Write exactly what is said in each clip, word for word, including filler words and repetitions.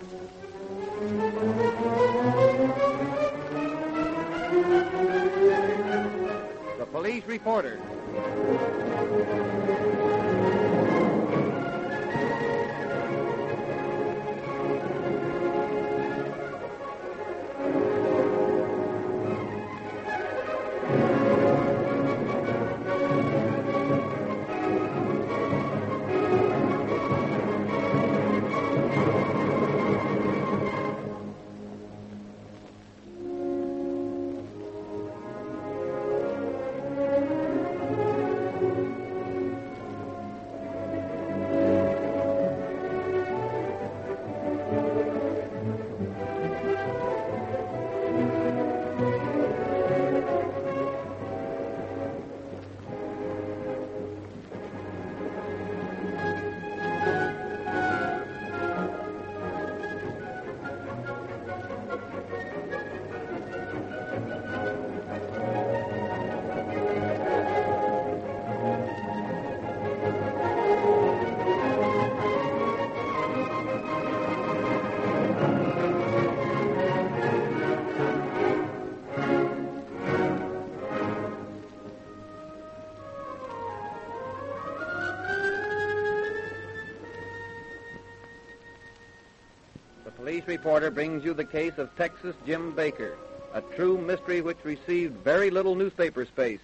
The Police Reporter. Police Reporter brings you the case of Texas Jim Baker, a true mystery which received very little newspaper space.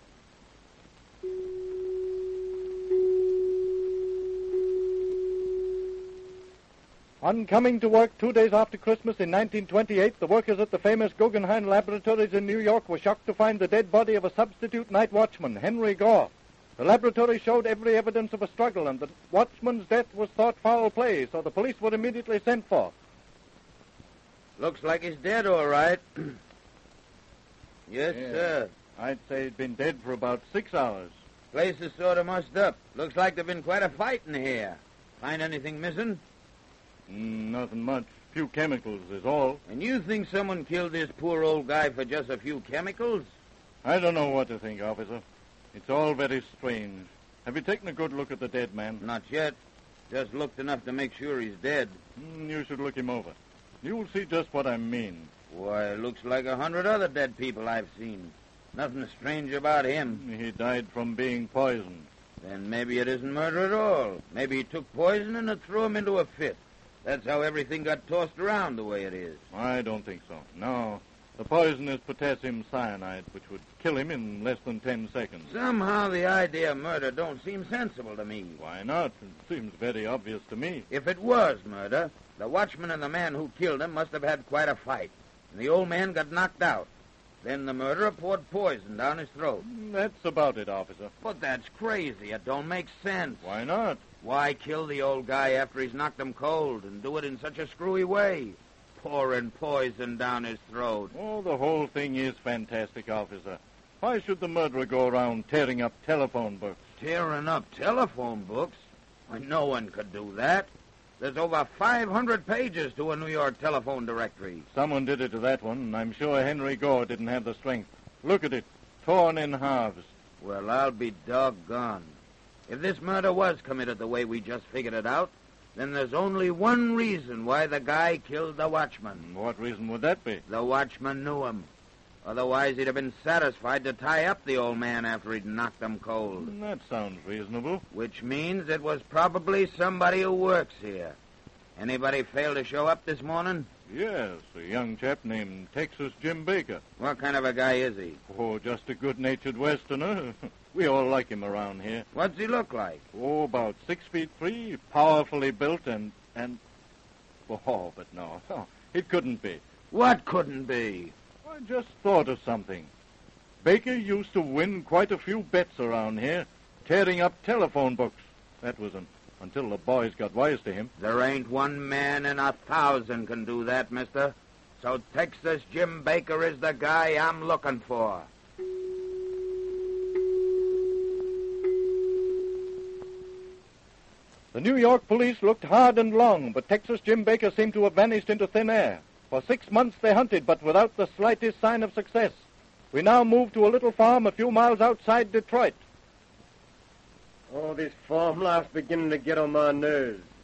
On coming to work two days after Christmas in nineteen twenty-eight, the workers at the famous Guggenheim Laboratories in New York were shocked to find the dead body of a substitute night watchman, Henry Gore. The laboratory showed every evidence of a struggle, and the watchman's death was thought foul play, so the police were immediately sent for. Looks like he's dead, all right. Yes, Yeah. sir. I'd say he'd been dead for about six hours. Place is sort of mussed up. Looks like there's been quite a fight in here. Find anything missing? Mm, nothing much. Few chemicals is all. And you think someone killed this poor old guy for just a few chemicals? I don't know what to think, officer. It's all very strange. Have you taken a good look at the dead man? Not yet. Just looked enough to make sure he's dead. Mm, you should look him over. You'll see just what I mean. Why, looks like a hundred other dead people I've seen. Nothing strange about him. He died from being poisoned. Then maybe it isn't murder at all. Maybe he took poison and it threw him into a fit. That's how everything got tossed around the way it is. I don't think so. No. The poison is potassium cyanide, which would kill him in less than ten seconds. Somehow the idea of murder don't seem sensible to me. Why not? It seems very obvious to me. If it was murder, the watchman and the man who killed him must have had quite a fight. And the old man got knocked out. Then the murderer poured poison down his throat. That's about it, officer. But that's crazy. It don't make sense. Why not? Why kill the old guy after he's knocked him cold and do it in such a screwy way? Pouring poison down his throat. Oh, the whole thing is fantastic, officer. Why should the murderer go around tearing up telephone books? Tearing up telephone books? Why, no one could do that. There's over five hundred pages to a New York telephone directory. Someone did it to that one, and I'm sure Henry Gore didn't have the strength. Look at it, torn in halves. Well, I'll be doggone. If this murder was committed the way we just figured it out, then there's only one reason why the guy killed the watchman. What reason would that be? The watchman knew him. Otherwise, he'd have been satisfied to tie up the old man after he'd knocked him cold. That sounds reasonable. Which means it was probably somebody who works here. Anybody fail to show up this morning? Yes, a young chap named Texas Jim Baker. What kind of a guy is he? Oh, just a good-natured Westerner. We all like him around here. What's he look like? Oh, about six feet three, powerfully built, and... and... Oh, but no, no, it couldn't be. What couldn't be? I just thought of something. Baker used to win quite a few bets around here, tearing up telephone books. That was an, until the boys got wise to him. There ain't one man in a thousand can do that, mister. So Texas Jim Baker is the guy I'm looking for. The New York police looked hard and long, but Texas Jim Baker seemed to have vanished into thin air. For six months they hunted, but without the slightest sign of success. We now move to a little farm a few miles outside Detroit. Oh, this farm life's beginning to get on my nerves.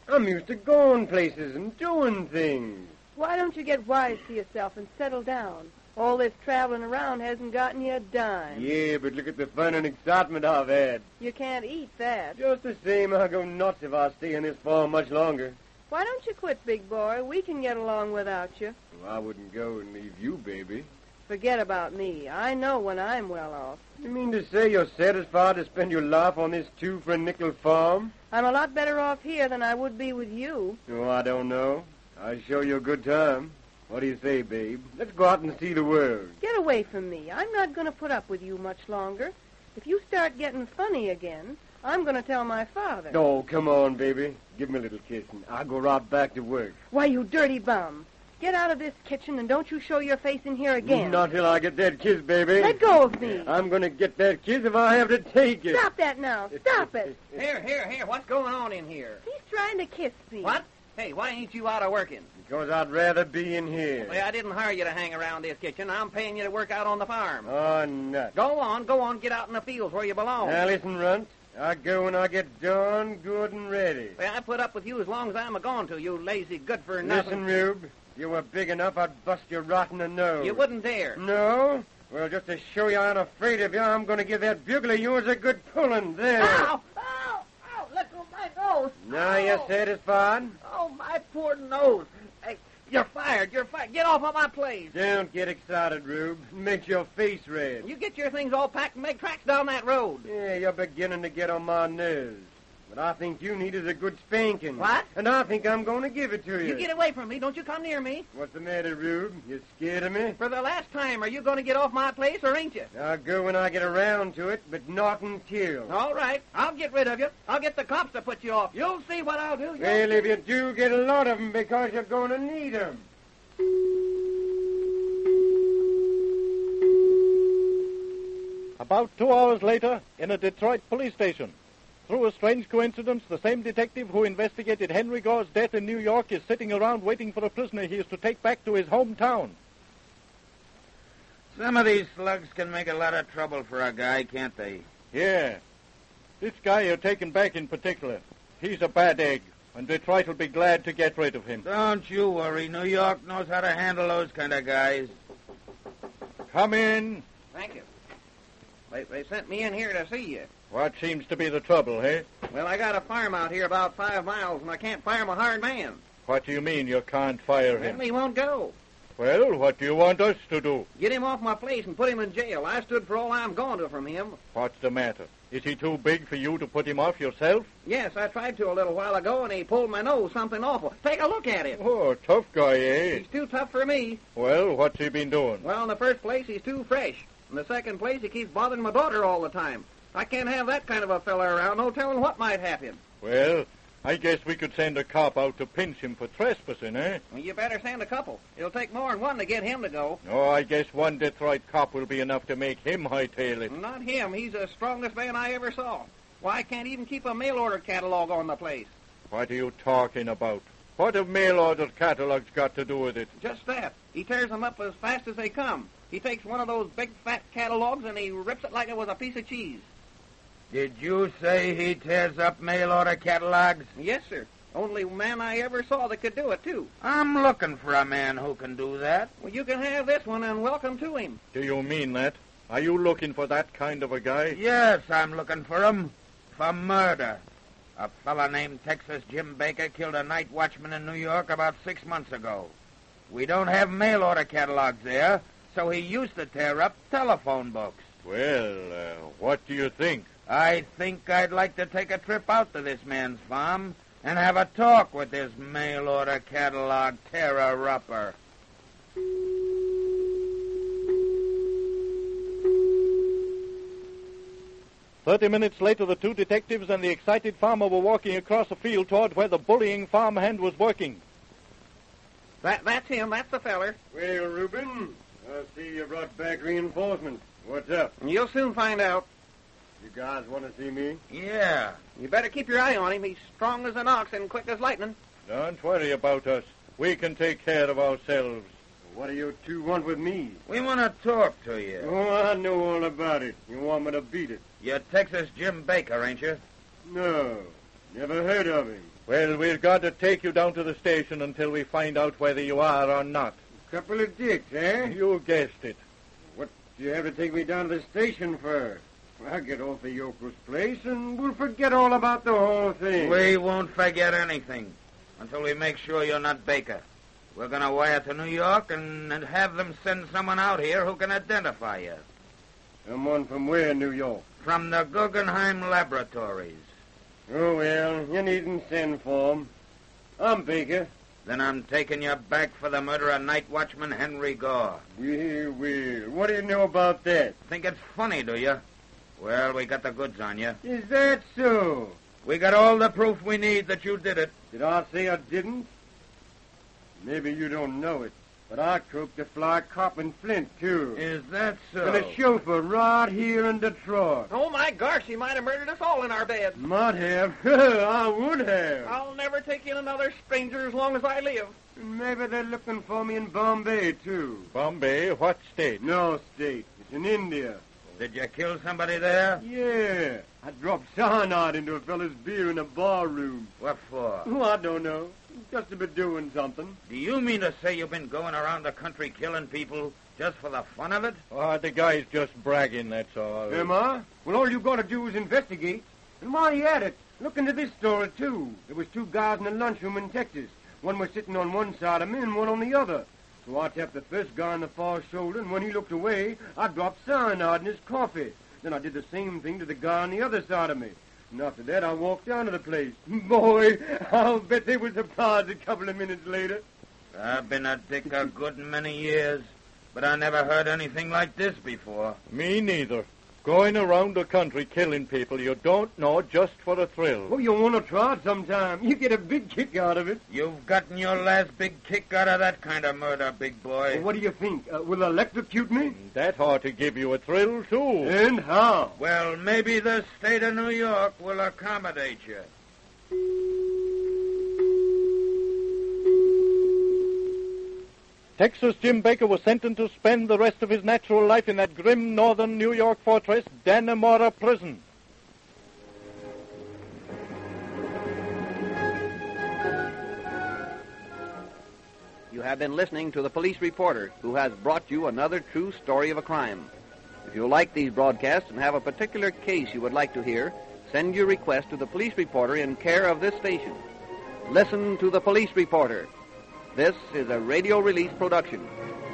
I'm used to going places and doing things. Why don't you get wise to yourself and settle down? All this traveling around hasn't gotten you a dime. Yeah, but look at the fun and excitement I've had. You can't eat that. Just the same, I'll go nuts if I stay in this farm much longer. Why don't you quit, big boy? We can get along without you. Well, I wouldn't go and leave you, baby. Forget about me. I know when I'm well off. You mean to say you're satisfied to spend your life on this two-for-a-nickel farm? I'm a lot better off here than I would be with you. Oh, I don't know. I'll show you a good time. What do you say, babe? Let's go out and see the world. Get away from me. I'm not going to put up with you much longer. If you start getting funny again, I'm going to tell my father. Oh, come on, baby. Give me a little kiss, and I'll go right back to work. Why, you dirty bum. Get out of this kitchen and don't you show your face in here again. Not till I get that kiss, baby. Let go of me. I'm going to get that kiss if I have to take it. Stop that now. Stop it. Here, here, here. What's going on in here? He's trying to kiss me. What? Hey, why ain't you out of working? Because I'd rather be in here. Well, I didn't hire you to hang around this kitchen. I'm paying you to work out on the farm. Oh, nuts. Go on, go on. Get out in the fields where you belong. Now, listen, Runt. I go when I get done, good and ready. Well, I put up with you as long as I'm a-going to, you lazy good-for-nothing. Listen, Rube. If you were big enough, I'd bust you right in the nose. You wouldn't dare. No? Well, just to show you I'm afraid of you, I'm going to give that bugle of yours a good pulling there. Ow! Ow! Ow! Let go of my nose! Now Ow. you're satisfied? Oh, my poor nose. Hey, you're fired. You're fired. Get off of my place. Don't get excited, Rube. It makes your face red. You get your things all packed and make tracks down that road. Yeah, you're beginning to get on my nerves. But I think you needed a good spanking. What? And I think I'm going to give it to you. You get away from me. Don't you come near me. What's the matter, Rube? You scared of me? For the last time, are you going to get off my place or ain't you? I'll go when I get around to it, but not until. All right. I'll get rid of you. I'll get the cops to put you off. You'll see what I'll do. You'll Well, see. if you do, get a lot of them because you're going to need them. About two hours later, in a Detroit police station. Through a strange coincidence, the same detective who investigated Henry Gore's death in New York is sitting around waiting for a prisoner he is to take back to his hometown. Some of these slugs can make a lot of trouble for a guy, can't they? Yeah. This guy you're taking back in particular, he's a bad egg, and Detroit will be glad to get rid of him. Don't you worry. New York knows how to handle those kind of guys. Come in. Thank you. They, they sent me in here to see you. What seems to be the trouble, eh? Well, I got a farm out here about five miles, and I can't fire my hired man. What do you mean you can't fire him? And he won't go. Well, what do you want us to do? Get him off my place and put him in jail. I stood for all I'm going to from him. What's the matter? Is he too big for you to put him off yourself? Yes, I tried to a little while ago, and he pulled my nose something awful. Take a look at him. Oh, tough guy, eh? He's too tough for me. Well, what's he been doing? Well, in the first place, he's too fresh. In the second place, he keeps bothering my daughter all the time. I can't have that kind of a fella around. No telling what might happen. Well, I guess we could send a cop out to pinch him for trespassing, eh? Well, you better send a couple. It'll take more than one to get him to go. Oh, I guess one Detroit cop will be enough to make him hightail it. Not him. He's the strongest man I ever saw. Why, I can't even keep a mail order catalog on the place. What are you talking about? What have mail-order catalogs got to do with it? Just that. He tears them up as fast as they come. He takes one of those big, fat catalogs and he rips it like it was a piece of cheese. Did you say he tears up mail-order catalogs? Yes, sir. Only man I ever saw that could do it, too. I'm looking for a man who can do that. Well, you can have this one, and welcome to him. Do you mean that? Are you looking for that kind of a guy? Yes, I'm looking for him. For murder. A fella named Texas Jim Baker killed a night watchman in New York about six months ago. We don't have mail-order catalogs there, so he used to tear up telephone books. Well, uh, what do you think? I think I'd like to take a trip out to this man's farm and have a talk with this mail-order catalog tearer-upper. Thirty minutes later, the two detectives and the excited farmer were walking across a field toward where the bullying farmhand was working. That, that's him. That's the feller. Well, Reuben, I see you brought back reinforcements. What's up? You'll soon find out. You guys want to see me? Yeah. You better keep your eye on him. He's strong as an ox and quick as lightning. Don't worry about us. We can take care of ourselves. What do you two want with me? We want to talk to you. Oh, I know all about it. You want me to beat it? You're Texas Jim Baker, ain't you? No, never heard of him. Well, we've got to take you down to the station until we find out whether you are or not. Couple of dicks, eh? You guessed it. What do you have to take me down to the station for? I'll get off the yokel's place, and we'll forget all about the whole thing. We won't forget anything until we make sure you're not Baker. We're going to wire to New York and, and have them send someone out here who can identify you. Someone from where, New York? From the Guggenheim Laboratories. Oh, well, you needn't send for 'em. I'm Baker. Then I'm taking you back for the murder of night watchman Henry Gore. Well, well, what do you know about that? Think it's funny, do you? Well, we got the goods on you. Is that so? We got all the proof we need that you did it. Did I say I didn't? Maybe you don't know it, but I cooked a fly cop in Flint, too. Is that so? And a chauffeur right here in Detroit. Oh, my gosh, he might have murdered us all in our beds. Might have. I would have. I'll never take in another stranger as long as I live. Maybe they're looking for me in Bombay, too. Bombay? What state? No state. It's in India. Did you kill somebody there? Yeah. I dropped cyanide into a fella's beer in a bar room. What for? Oh, I don't know. Just to be doing something. Do you mean to say you've been going around the country killing people just for the fun of it? Oh, the guy's just bragging, that's all. Am I? Well, all you got to do is investigate. And while you're at it, look into this story, too. There was two guys in a lunchroom in Texas. One was sitting on one side of me and one on the other. So I tapped the first guy on the far shoulder, and when he looked away, I dropped cyanide in his coffee. Then I did the same thing to the guy on the other side of me. And after that, I walked down to the place. Boy, I'll bet they were surprised a couple of minutes later. I've been a dick a good many years, but I never heard anything like this before. Me neither. Going around the country killing people you don't know just for a thrill. Oh, you want to try it sometime. You get a big kick out of it. You've gotten your last big kick out of that kind of murder, big boy. Well, what do you think? Uh, will electrocute me? That ought to give you a thrill, too. And how? Well, maybe the state of New York will accommodate you. Texas Jim Baker was sentenced to spend the rest of his natural life in that grim northern New York fortress, Dannemora Prison. You have been listening to the Police Reporter, who has brought you another true story of a crime. If you like these broadcasts and have a particular case you would like to hear, send your request to the Police Reporter in care of this station. Listen to the Police Reporter. This is a radio release production.